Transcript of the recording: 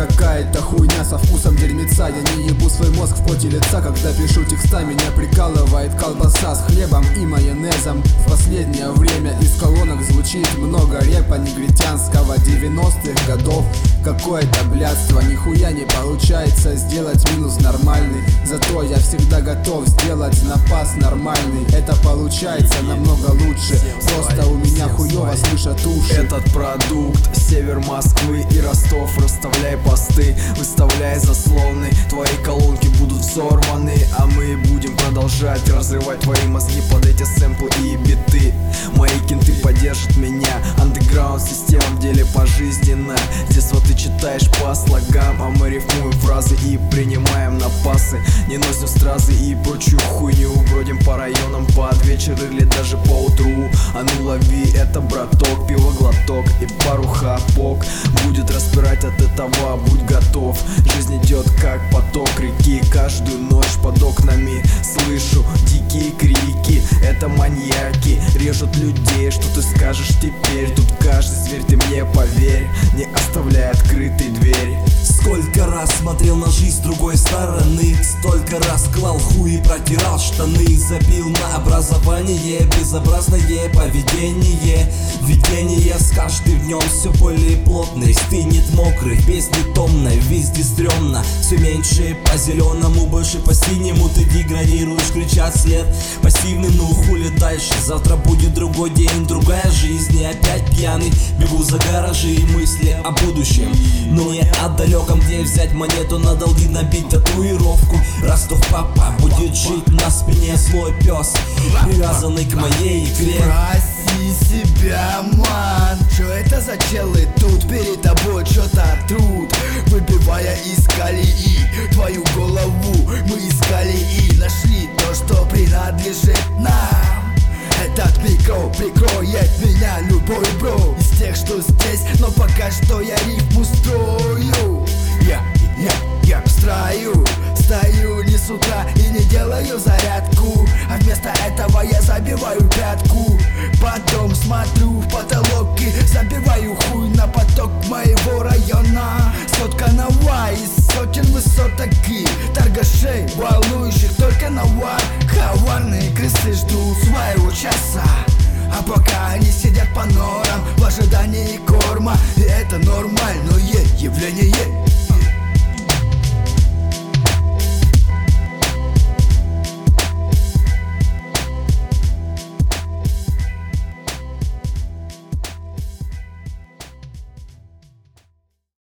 какая-то хуйня со вкусом дерьмеца. Я не ебу свой мозг в поте лица, когда пишу текста. Меня прикалывает колбаса с хлебом и майонезом. В последнее время из колонок звучит много рэпа негритянского 90-х годов. Какое-то блядство, нихуя не получается сделать минус нормальный. Зато я всегда готов сделать напас нормальный. Это получается намного лучше, просто у меня хуёво слышат уши. Этот продукт север Москвы и Ростов. Расставляй посты, выставляй заслоны. Твои колонки будут взорваны, а мы будем продолжать разрывать твои мозги под эти сэмплы и биты. Мои кенты поддержат меня. Андеграунд система в деле пожизненно. Здесь вот ты читаешь по слогам, а мы рифмуем фразы и принимаем напасы. Не носим стразы и прочую хуйню. Бродим по районам под вечер или даже по утру. А ну лови это, браток, пиво глоток и пару хапок. Будет распирать от этого, будь готов. Жизнь идет как поток реки. Каждую ночь под окнами слышу дикие крики. Это маньяки, режут людей. Что ты скажешь теперь? Тут каждый зверь, ты мне поверь, не оставляй открытой двери. Сколько раз смотрел на жизнь с другой стороны, столько раз клал хуй и протирал штаны. Забил на образование, безобразное поведение. Видение с каждым днем все более плотный. Стынет мокрый, песни томной, везде стрёмно. Все меньше по зеленому, больше по синему. Ты деградируешь, кричат след пассивный, ну хули дальше. Завтра будет другой день, другая жизнь. И опять пьяный, бегу за гаражи и мысли о будущем, но не о далеком. Где взять монету, на долги набить татуировку. Ростов папа будет жить на спине, злой пес, привязанный к моей икре. Спроси себя, ман, что это за челы тут перед тобой что-то трут, выбивая из колеи твою голову. Мы искали и нашли то, что принадлежит нам. Этот микро прикроет меня любой бро из тех, что здесь, но пока что я рифму строю. Я стою не с утра и не делаю зарядку, а вместо этого я забиваю пятку. Потом смотрю